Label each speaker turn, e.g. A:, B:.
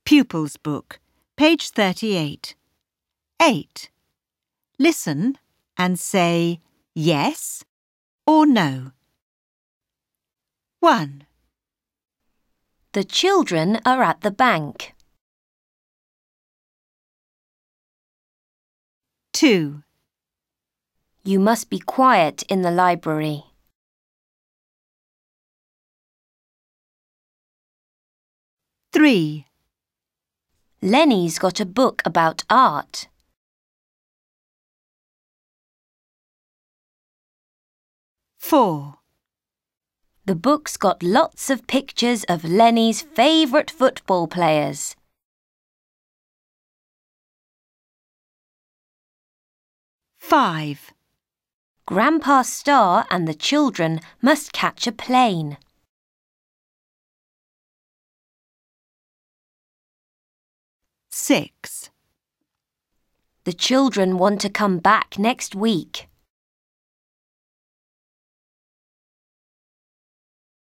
A: Pupils Book, page 38. 8. Listen and say yes or no. 1.
B: The children are at the bank.
A: 2.
B: You must be quiet in the library.
A: 3.
B: Lenny's got a book about art.
A: 4.
B: The book's got lots of pictures of Lenny's favourite football players.
A: 5.
B: Grandpa Star and the children must catch a plane.
A: 6.
B: The children want to come back next week.